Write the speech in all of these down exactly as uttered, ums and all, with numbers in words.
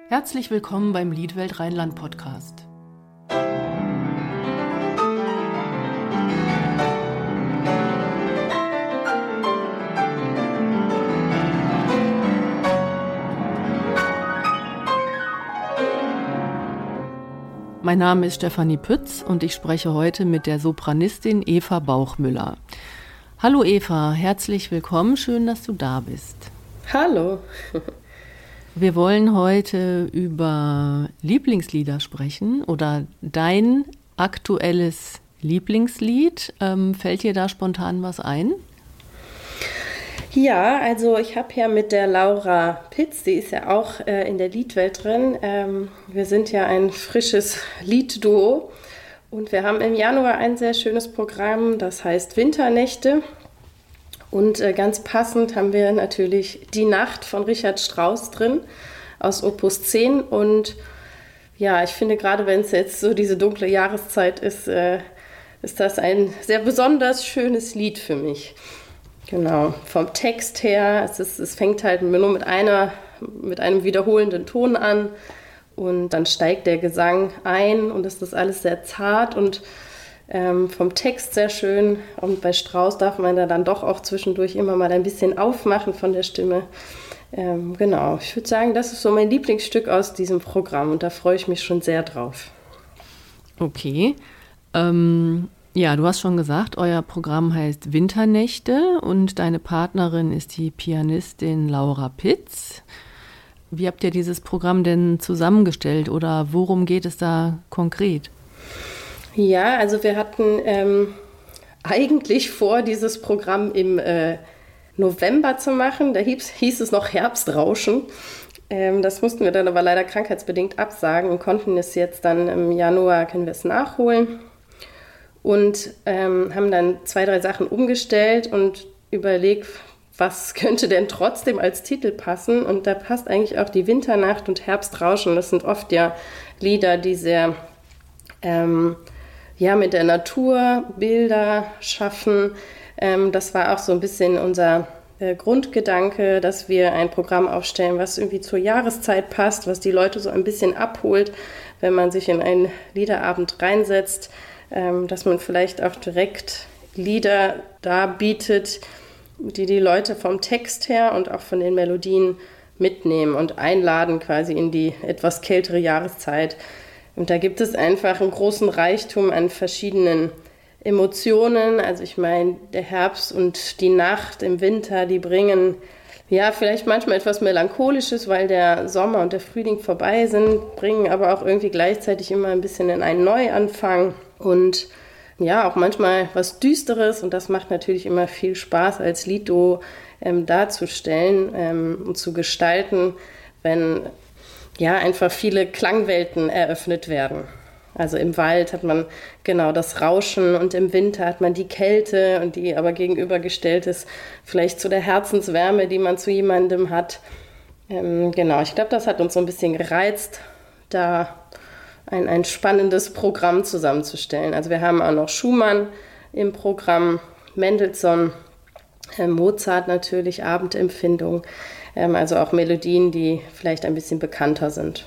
Herzlich willkommen beim Liedwelt Rheinland Podcast. Mein Name ist Stefanie Pütz und ich spreche heute mit der Sopranistin Eva Bauchmüller. Hallo Eva, herzlich willkommen, schön, dass du da bist. Hallo. Wir wollen heute über Lieblingslieder sprechen oder dein aktuelles Lieblingslied. Ähm, fällt dir da spontan was ein? Ja, also ich habe ja mit der Laura Pitz, die ist ja auch äh, in der Liedwelt drin. Ähm, wir sind ja ein frisches Liedduo und wir haben im Januar ein sehr schönes Programm, das heißt Winternächte. Und äh, ganz passend haben wir natürlich Die Nacht von Richard Strauss drin aus Opus zehn. Und ja, ich finde, gerade wenn es jetzt so diese dunkle Jahreszeit ist, äh, ist das ein sehr besonders schönes Lied für mich. Genau, vom Text her, es, ist, es fängt halt nur mit, einer, mit einem wiederholenden Ton an und dann steigt der Gesang ein und es ist alles sehr zart und ähm, vom Text sehr schön. Und bei Strauss darf man da dann doch auch zwischendurch immer mal ein bisschen aufmachen von der Stimme. Ähm, genau, ich würde sagen, das ist so mein Lieblingsstück aus diesem Programm und da freue ich mich schon sehr drauf. Okay, ähm... Ja, du hast schon gesagt, euer Programm heißt Winternächte und deine Partnerin ist die Pianistin Laura Pitz. Wie habt ihr dieses Programm denn zusammengestellt oder worum geht es da konkret? Ja, also wir hatten ähm, eigentlich vor, dieses Programm im äh, November zu machen. Da hieß, hieß es noch Herbstrauschen. Ähm, das mussten wir dann aber leider krankheitsbedingt absagen und konnten es jetzt dann im Januar, können wir es nachholen. Und ähm, haben dann zwei, drei Sachen umgestellt und überlegt, was könnte denn trotzdem als Titel passen. Und da passt eigentlich auch die Winternacht und Herbstrauschen. Das sind oft ja Lieder, die sehr ähm, ja, mit der Natur Bilder schaffen. Ähm, das war auch so ein bisschen unser äh, Grundgedanke, dass wir ein Programm aufstellen, was irgendwie zur Jahreszeit passt, was die Leute so ein bisschen abholt, wenn man sich in einen Liederabend reinsetzt. Ähm, dass man vielleicht auch direkt Lieder darbietet, die die Leute vom Text her und auch von den Melodien mitnehmen und einladen quasi in die etwas kältere Jahreszeit. Und da gibt es einfach einen großen Reichtum an verschiedenen Emotionen. Also ich meine, der Herbst und die Nacht im Winter, die bringen ja vielleicht manchmal etwas Melancholisches, weil der Sommer und der Frühling vorbei sind, bringen aber auch irgendwie gleichzeitig immer ein bisschen in einen Neuanfang. Und ja, auch manchmal was Düsteres und das macht natürlich immer viel Spaß als Liedduo ähm, darzustellen ähm, und zu gestalten, wenn ja einfach viele Klangwelten eröffnet werden. Also im Wald hat man genau das Rauschen und im Winter hat man die Kälte und die aber gegenübergestellt ist vielleicht zu der Herzenswärme, die man zu jemandem hat. Ähm, genau, ich glaube, das hat uns so ein bisschen gereizt, da Ein, ein spannendes Programm zusammenzustellen. Also wir haben auch noch Schumann im Programm, Mendelssohn, äh, Mozart natürlich, Abendempfindung, ähm, also auch Melodien, die vielleicht ein bisschen bekannter sind.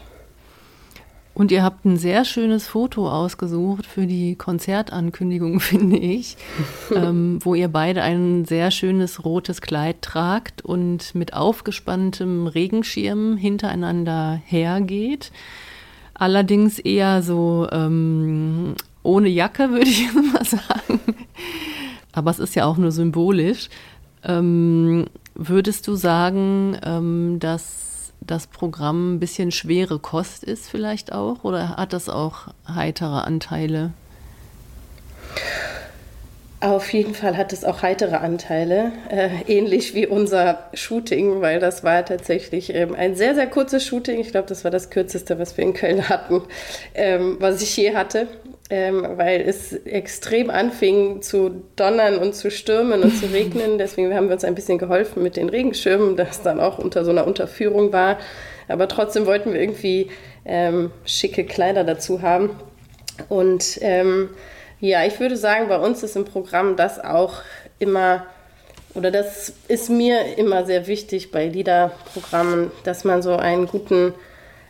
Und ihr habt ein sehr schönes Foto ausgesucht für die Konzertankündigung, finde ich, ähm, wo ihr beide ein sehr schönes rotes Kleid tragt und mit aufgespanntem Regenschirm hintereinander hergeht. Allerdings eher so ähm, ohne Jacke, würde ich mal sagen. Aber es ist ja auch nur symbolisch. Ähm, würdest du sagen, ähm, dass das Programm ein bisschen schwere Kost ist vielleicht auch? Oder hat das auch heitere Anteile? Auf jeden Fall hat es auch heitere Anteile, äh, ähnlich wie unser Shooting, weil das war tatsächlich ähm, ein sehr, sehr kurzes Shooting. Ich glaube, das war das kürzeste, was wir in Köln hatten, ähm, was ich je hatte, ähm, weil es extrem anfing zu donnern und zu stürmen und zu regnen. Deswegen haben wir uns ein bisschen geholfen mit den Regenschirmen, das dann auch unter so einer Unterführung war. Aber trotzdem wollten wir irgendwie ähm, schicke Kleider dazu haben. Und ähm, ja, ich würde sagen, bei uns ist im Programm das auch immer, oder das ist mir immer sehr wichtig bei Liederprogrammen, dass man so einen guten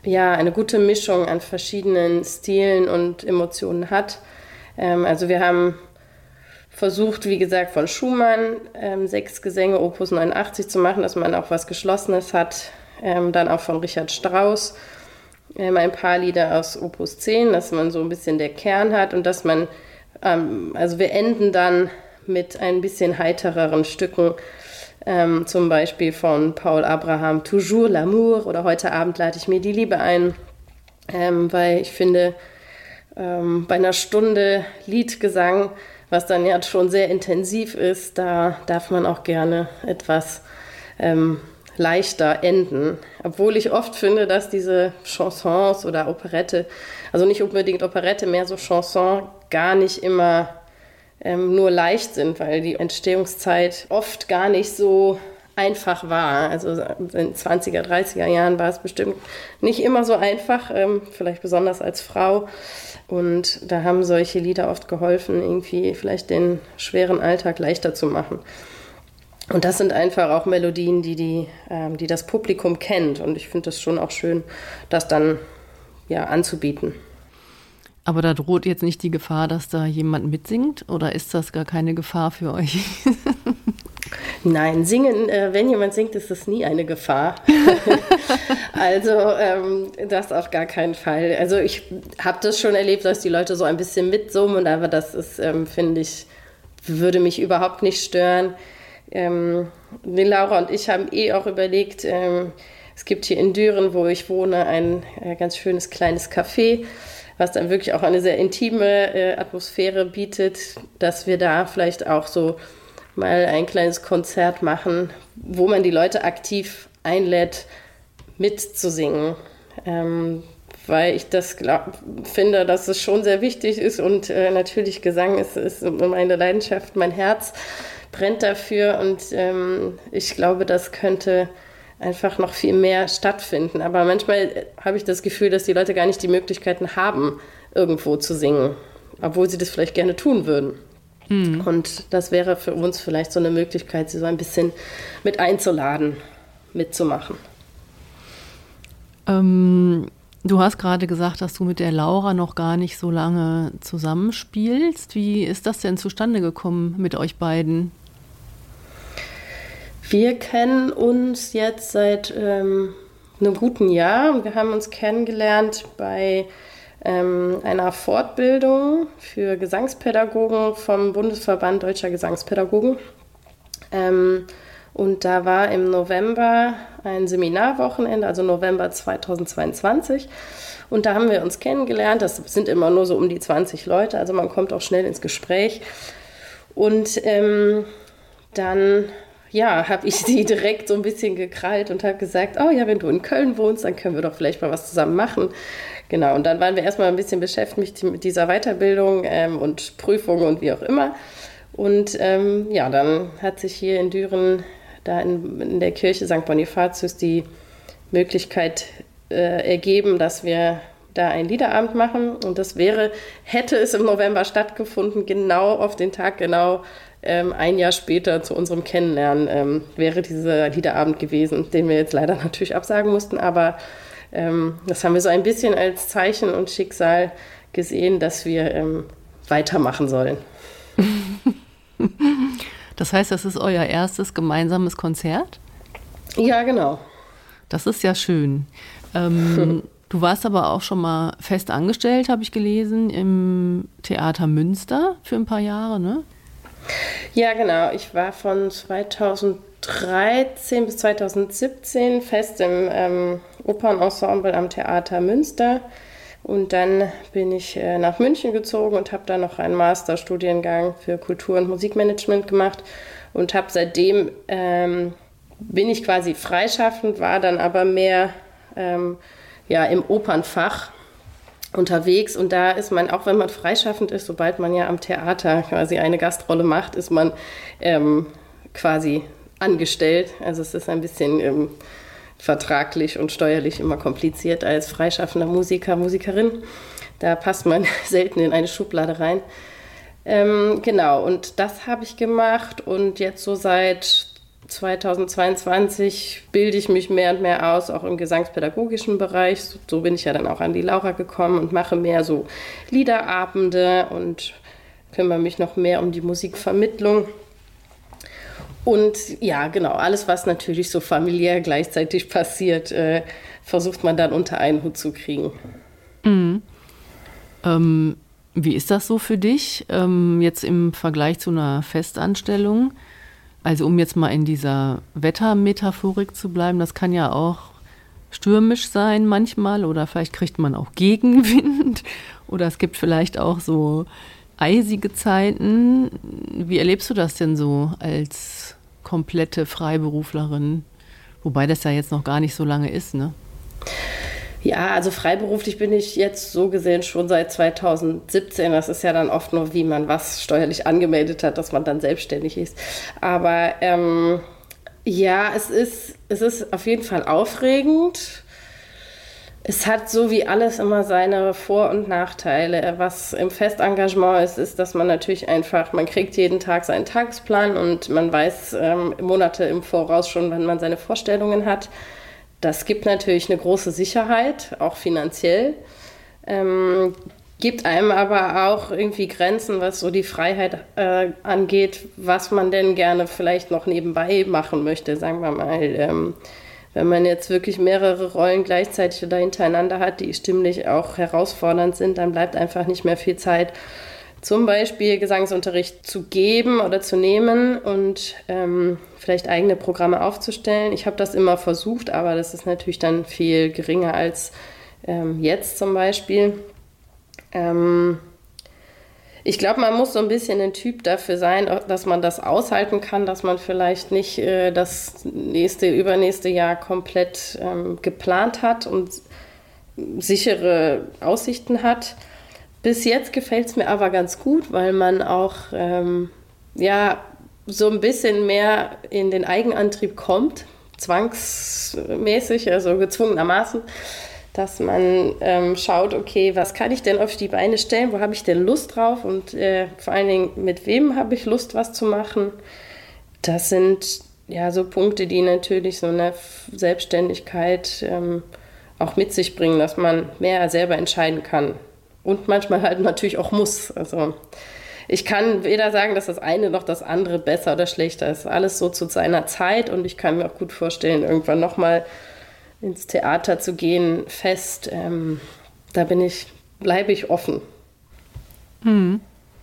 ja, eine gute Mischung an verschiedenen Stilen und Emotionen hat. Ähm, also wir haben versucht, wie gesagt, von Schumann ähm, sechs Gesänge Opus neunundachtzig zu machen, dass man auch was Geschlossenes hat. Ähm, dann auch von Richard Strauss ähm, ein paar Lieder aus Opus zehn, dass man so ein bisschen der Kern hat und dass man, ähm, also wir enden dann mit ein bisschen heitereren Stücken, ähm, zum Beispiel von Paul Abraham, Toujours l'amour oder Heute Abend lade ich mir die Liebe ein, ähm, weil ich finde, ähm, bei einer Stunde Liedgesang, was dann ja schon sehr intensiv ist, da darf man auch gerne etwas ähm, leichter enden. Obwohl ich oft finde, dass diese Chansons oder Operette, also nicht unbedingt Operette, mehr so Chanson, gar nicht immer ähm, nur leicht sind, weil die Entstehungszeit oft gar nicht so einfach war. Also in den zwanziger, dreißiger Jahren war es bestimmt nicht immer so einfach, ähm, vielleicht besonders als Frau. Und da haben solche Lieder oft geholfen, irgendwie vielleicht den schweren Alltag leichter zu machen. Und das sind einfach auch Melodien, die, die, ähm, die das Publikum kennt. Und ich finde es schon auch schön, das dann ja, anzubieten. Aber da droht jetzt nicht die Gefahr, dass da jemand mitsingt? Oder ist das gar keine Gefahr für euch? Nein, singen, äh, wenn jemand singt, ist das nie eine Gefahr. Also ähm, das auf gar keinen Fall. Also ich habe das schon erlebt, dass die Leute so ein bisschen mitsummen, aber das ist, ähm, finde ich, würde mich überhaupt nicht stören. Ähm, die Laura und ich haben eh auch überlegt, ähm, es gibt hier in Düren, wo ich wohne, ein äh, ganz schönes kleines Café, was dann wirklich auch eine sehr intime äh, Atmosphäre bietet, dass wir da vielleicht auch so mal ein kleines Konzert machen, wo man die Leute aktiv einlädt, mitzusingen. Ähm, weil ich das glaub, finde, dass es schon sehr wichtig ist und äh, natürlich Gesang ist, ist meine Leidenschaft, mein Herz brennt dafür und ähm, ich glaube, das könnte einfach noch viel mehr stattfinden. Aber manchmal habe ich das Gefühl, dass die Leute gar nicht die Möglichkeiten haben, irgendwo zu singen, obwohl sie das vielleicht gerne tun würden. Mhm. Und das wäre für uns vielleicht so eine Möglichkeit, sie so ein bisschen mit einzuladen, mitzumachen. Ähm, du hast gerade gesagt, dass du mit der Laura noch gar nicht so lange zusammenspielst. Wie ist das denn zustande gekommen mit euch beiden? Wir kennen uns jetzt seit ähm, einem guten Jahr. Wir haben uns kennengelernt bei ähm, einer Fortbildung für Gesangspädagogen vom Bundesverband Deutscher Gesangspädagogen. Ähm, und da war im November ein Seminarwochenende, also November zweitausendzweiundzwanzig. Und da haben wir uns kennengelernt. Das sind immer nur so um die zwanzig Leute, also man kommt auch schnell ins Gespräch. Und ähm, dann ja, habe ich sie direkt so ein bisschen gekrallt und habe gesagt, oh ja, wenn du in Köln wohnst, dann können wir doch vielleicht mal was zusammen machen. Genau, und dann waren wir erstmal ein bisschen beschäftigt mit dieser Weiterbildung ähm, und Prüfungen und wie auch immer. Und ähm, ja, dann hat sich hier in Düren, da in, in der Kirche Sankt Bonifatius, die Möglichkeit äh, ergeben, dass wir da einen Liederabend machen. Und das wäre, hätte es im November stattgefunden, genau auf den Tag, genau Ähm, ein Jahr später zu unserem Kennenlernen ähm, wäre dieser Liederabend gewesen, den wir jetzt leider natürlich absagen mussten, aber ähm, das haben wir so ein bisschen als Zeichen und Schicksal gesehen, dass wir ähm, weitermachen sollen. Das heißt, das ist euer erstes gemeinsames Konzert? Ja, genau. Das ist ja schön. Ähm, du warst aber auch schon mal fest angestellt, habe ich gelesen, im Theater Münster für ein paar Jahre, ne? Ja, genau. Ich war von zweitausenddreizehn bis zweitausendsiebzehn fest im ähm, Opernensemble am Theater Münster. Und dann bin ich äh, nach München gezogen und habe da noch einen Masterstudiengang für Kultur- und Musikmanagement gemacht. Und habe seitdem, ähm, bin ich quasi freischaffend, war dann aber mehr ähm, ja, im Opernfach unterwegs und da ist man, auch wenn man freischaffend ist, sobald man ja am Theater quasi eine Gastrolle macht, ist man ähm, quasi angestellt. Also es ist ein bisschen ähm, vertraglich und steuerlich immer kompliziert als freischaffender Musiker, Musikerin. Da passt man selten in eine Schublade rein. Ähm, genau, und das habe ich gemacht und jetzt so seit zweitausendzweiundzwanzig bilde ich mich mehr und mehr aus, auch im gesangspädagogischen Bereich. So, so bin ich ja dann auch an die Laura gekommen und mache mehr so Liederabende und kümmere mich noch mehr um die Musikvermittlung. Und ja, genau, alles, was natürlich so familiär gleichzeitig passiert, äh, versucht man dann unter einen Hut zu kriegen. Mhm. Ähm, wie ist das so für dich, ähm, jetzt im Vergleich zu einer Festanstellung? Also um jetzt mal in dieser Wettermetaphorik zu bleiben, das kann ja auch stürmisch sein manchmal oder vielleicht kriegt man auch Gegenwind oder es gibt vielleicht auch so eisige Zeiten. Wie erlebst du das denn so als komplette Freiberuflerin? Wobei das ja jetzt noch gar nicht so lange ist, ne? Ja, also freiberuflich bin ich jetzt so gesehen schon seit zweitausendsiebzehn. Das ist ja dann oft nur, wie man was steuerlich angemeldet hat, dass man dann selbstständig ist. Aber ähm, ja, es ist, es ist auf jeden Fall aufregend. Es hat so wie alles immer seine Vor- und Nachteile. Was im Festengagement ist, ist, dass man natürlich einfach, man kriegt jeden Tag seinen Tagesplan und man weiß ähm, Monate im Voraus schon, wann man seine Vorstellungen hat. Das gibt natürlich eine große Sicherheit, auch finanziell, ähm, gibt einem aber auch irgendwie Grenzen, was so die Freiheit äh, angeht, was man denn gerne vielleicht noch nebenbei machen möchte, sagen wir mal. Ähm, wenn man jetzt wirklich mehrere Rollen gleichzeitig oder hintereinander hat, die stimmlich auch herausfordernd sind, dann bleibt einfach nicht mehr viel Zeit, zum Beispiel Gesangsunterricht zu geben oder zu nehmen und ähm, vielleicht eigene Programme aufzustellen. Ich habe das immer versucht, aber das ist natürlich dann viel geringer als ähm, jetzt zum Beispiel. Ähm, ich glaube, man muss so ein bisschen ein Typ dafür sein, dass man das aushalten kann, dass man vielleicht nicht äh, das nächste, übernächste Jahr komplett ähm, geplant hat und sichere Aussichten hat. Bis jetzt gefällt es mir aber ganz gut, weil man auch ähm, ja, so ein bisschen mehr in den Eigenantrieb kommt, zwangsmäßig, also gezwungenermaßen, dass man ähm, schaut, okay, was kann ich denn auf die Beine stellen, wo habe ich denn Lust drauf und äh, vor allen Dingen, mit wem habe ich Lust, was zu machen. Das sind ja so Punkte, die natürlich so eine Selbstständigkeit ähm, auch mit sich bringen, dass man mehr selber entscheiden kann. Und manchmal halt natürlich auch muss. Also ich kann weder sagen, dass das eine noch das andere besser oder schlechter ist. Alles so zu seiner Zeit und ich kann mir auch gut vorstellen, irgendwann nochmal ins Theater zu gehen, fest. Ähm, da bin ich, bleibe ich offen. Mhm.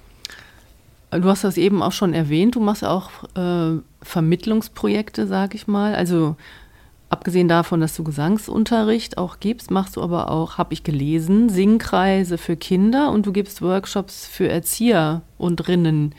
Du hast das eben auch schon erwähnt. Du machst auch äh, Vermittlungsprojekte, sag ich mal. Also abgesehen davon, dass du Gesangsunterricht auch gibst, machst du aber auch, habe ich gelesen, Singkreise für Kinder und du gibst Workshops für Erzieher und Rinnen.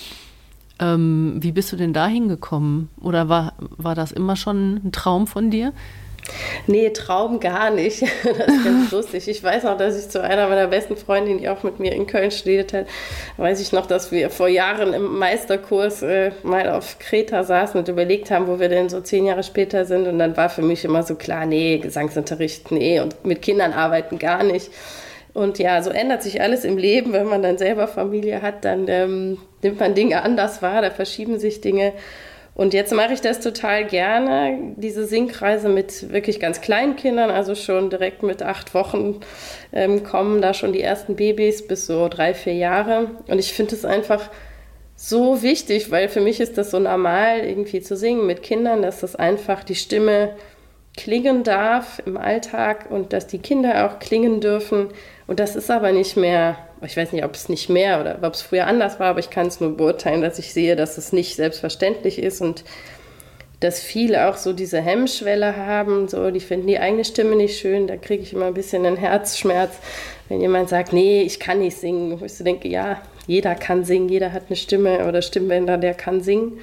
Ähm, wie bist du denn da hingekommen? Oder war, war das immer schon ein Traum von dir? Nee, Traum gar nicht. Das ist ganz lustig. Ich weiß noch, dass ich zu einer meiner besten Freundinnen, die auch mit mir in Köln studiert hat, weiß ich noch, dass wir vor Jahren im Meisterkurs äh, mal auf Kreta saßen und überlegt haben, wo wir denn so zehn Jahre später sind. Und dann war für mich immer so klar, nee, Gesangsunterricht, nee, und mit Kindern arbeiten gar nicht. Und ja, so ändert sich alles im Leben. Wenn man dann selber Familie hat, dann ähm, nimmt man Dinge anders wahr, da verschieben sich Dinge. Und jetzt mache ich das total gerne, diese Singkreise mit wirklich ganz kleinen Kindern, also schon direkt mit acht Wochen ähm, kommen da schon die ersten Babys bis so drei, vier Jahre. Und ich finde es einfach so wichtig, weil für mich ist das so normal, irgendwie zu singen mit Kindern, dass das einfach die Stimme klingen darf im Alltag und dass die Kinder auch klingen dürfen. Und das ist aber nicht mehr, ich weiß nicht, ob es nicht mehr oder ob es früher anders war, aber ich kann es nur beurteilen, dass ich sehe, dass es nicht selbstverständlich ist und dass viele auch so diese Hemmschwelle haben, so, die finden die eigene Stimme nicht schön, da kriege ich immer ein bisschen einen Herzschmerz, wenn jemand sagt, nee, ich kann nicht singen. Wo ich so denke, ja, jeder kann singen, jeder hat eine Stimme oder Stimmbänder, der kann singen.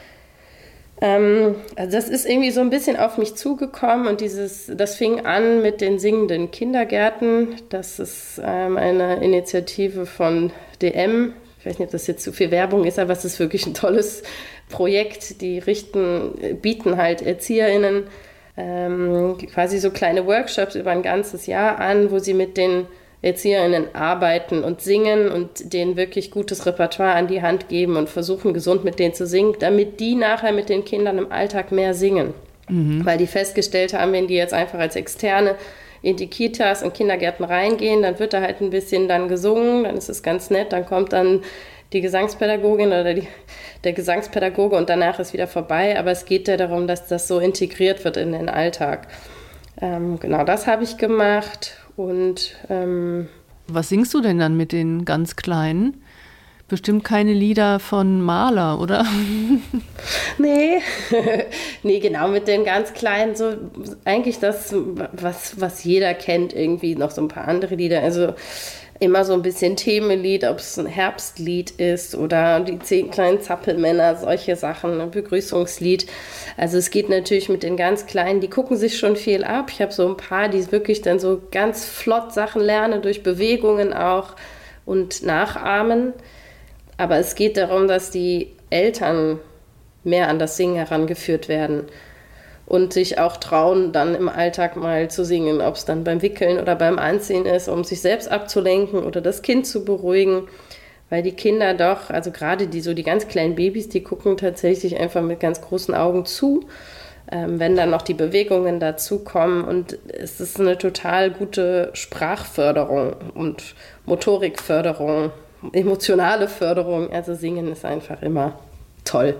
Ähm, also das ist irgendwie so ein bisschen auf mich zugekommen und dieses, das fing an mit den singenden Kindergärten. Das ist ähm, eine Initiative von D M. Ich weiß nicht, ob das jetzt zu viel Werbung ist, aber es ist wirklich ein tolles Projekt. Die richten, bieten halt ErzieherInnen ähm, quasi so kleine Workshops über ein ganzes Jahr an, wo sie mit den ErzieherInnen arbeiten und singen und denen wirklich gutes Repertoire an die Hand geben und versuchen, gesund mit denen zu singen, damit die nachher mit den Kindern im Alltag mehr singen. Mhm. Weil die festgestellt haben, wenn die jetzt einfach als Externe in die Kitas und Kindergärten reingehen, dann wird da halt ein bisschen dann gesungen, dann ist es ganz nett, dann kommt dann die Gesangspädagogin oder die, der Gesangspädagoge und danach ist wieder vorbei. Aber es geht ja darum, dass das so integriert wird in den Alltag. Ähm, genau, das habe ich gemacht. Und ähm, was singst du denn dann mit den ganz Kleinen? Bestimmt keine Lieder von Mahler, oder? Nee, nee, genau, mit den ganz Kleinen, so eigentlich das, was, was jeder kennt, irgendwie noch so ein paar andere Lieder. Also immer so ein bisschen Themenlied, ob es ein Herbstlied ist oder die zehn kleinen Zappelmänner, solche Sachen, ein Begrüßungslied. Also es geht natürlich mit den ganz Kleinen, die gucken sich schon viel ab. Ich habe so ein paar, die wirklich dann so ganz flott Sachen lernen, durch Bewegungen auch und nachahmen. Aber es geht darum, dass die Eltern mehr an das Singen herangeführt werden und sich auch trauen, dann im Alltag mal zu singen, ob es dann beim Wickeln oder beim Anziehen ist, um sich selbst abzulenken oder das Kind zu beruhigen, weil die Kinder doch, also gerade die so die ganz kleinen Babys, die gucken tatsächlich einfach mit ganz großen Augen zu, ähm, wenn dann noch die Bewegungen dazukommen und es ist eine total gute Sprachförderung und Motorikförderung, emotionale Förderung, also Singen ist einfach immer toll.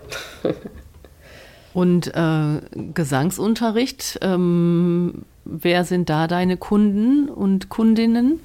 Und äh, Gesangsunterricht, ähm, wer sind da deine Kunden und Kundinnen?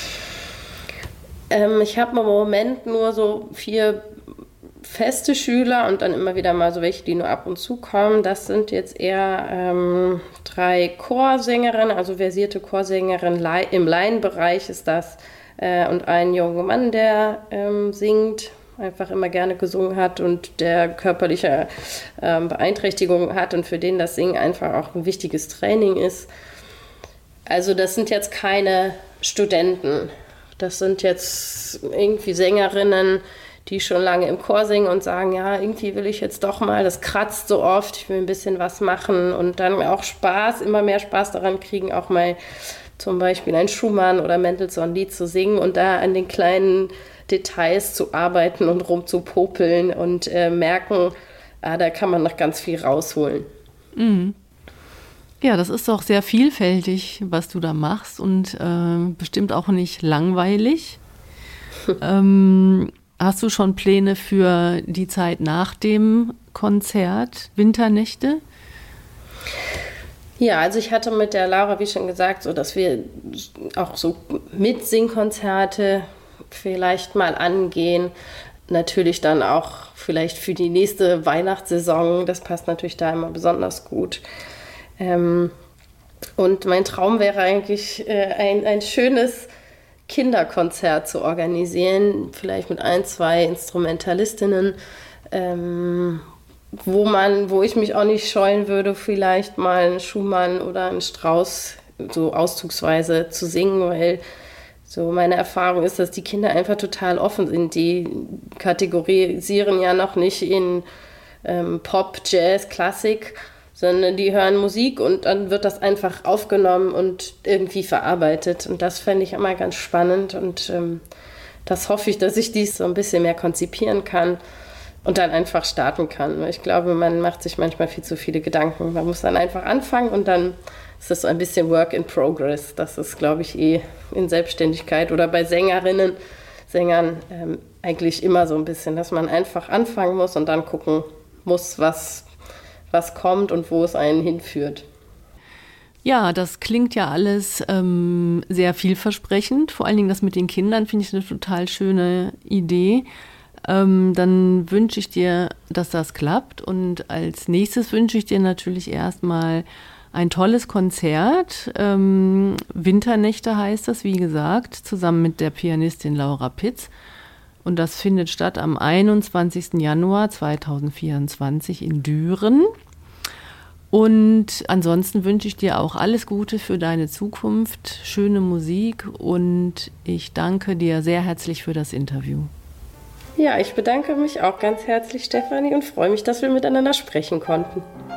Ähm, ich habe im Moment nur so vier feste Schüler und dann immer wieder mal so welche, die nur ab und zu kommen. Das sind jetzt eher ähm, drei Chorsängerinnen, also versierte Chorsängerinnen im Laienbereich ist das, äh, und ein junger Mann, der ähm, singt, einfach immer gerne gesungen hat und der körperliche ähm, Beeinträchtigungen hat und für den das Singen einfach auch ein wichtiges Training ist. Also das sind jetzt keine Studenten, das sind jetzt irgendwie Sängerinnen, die schon lange im Chor singen und sagen, ja, irgendwie will ich jetzt doch mal, das kratzt so oft, ich will ein bisschen was machen und dann auch Spaß, immer mehr Spaß daran kriegen, auch mal zum Beispiel ein Schumann oder Mendelssohn-Lied zu singen und da an den kleinen Details zu arbeiten und rumzupopeln und äh, merken, ah, da kann man noch ganz viel rausholen. Mhm. Ja, das ist doch sehr vielfältig, was du da machst und äh, bestimmt auch nicht langweilig. ähm, hast du schon Pläne für die Zeit nach dem Konzert, Winternächte? Ja, also ich hatte mit der Laura, wie schon gesagt, so, dass wir auch so Mitsingkonzerte vielleicht mal angehen. Natürlich dann auch vielleicht für die nächste Weihnachtssaison. Das passt natürlich da immer besonders gut. Ähm, und mein Traum wäre eigentlich, äh, ein, ein schönes Kinderkonzert zu organisieren. Vielleicht mit ein, zwei Instrumentalistinnen, ähm, wo man, wo ich mich auch nicht scheuen würde, vielleicht mal einen Schumann oder einen Strauss so auszugsweise zu singen, weil so meine Erfahrung ist, dass die Kinder einfach total offen sind. Die kategorisieren ja noch nicht in ähm, Pop, Jazz, Klassik, sondern die hören Musik und dann wird das einfach aufgenommen und irgendwie verarbeitet. Und das fände ich immer ganz spannend und ähm, das hoffe ich, dass ich dies so ein bisschen mehr konzipieren kann und dann einfach starten kann. Ich glaube, man macht sich manchmal viel zu viele Gedanken. Man muss dann einfach anfangen und dann ist das so ein bisschen Work in Progress. Das ist, glaube ich, eh in Selbstständigkeit oder bei Sängerinnen, Sängern ähm, eigentlich immer so ein bisschen, dass man einfach anfangen muss und dann gucken muss, was, was kommt und wo es einen hinführt. Ja, das klingt ja alles ähm, sehr vielversprechend. Vor allen Dingen das mit den Kindern finde ich eine total schöne Idee. Ähm, dann wünsche ich dir, dass das klappt. Und als nächstes wünsche ich dir natürlich erstmal ein tolles Konzert. Ähm, Winternächte heißt das, wie gesagt, zusammen mit der Pianistin Laura Pitz. Und das findet statt am einundzwanzigsten Januar zweitausendvierundzwanzig in Düren. Und ansonsten wünsche ich dir auch alles Gute für deine Zukunft, schöne Musik und ich danke dir sehr herzlich für das Interview. Ja, ich bedanke mich auch ganz herzlich, Stefanie, und freue mich, dass wir miteinander sprechen konnten.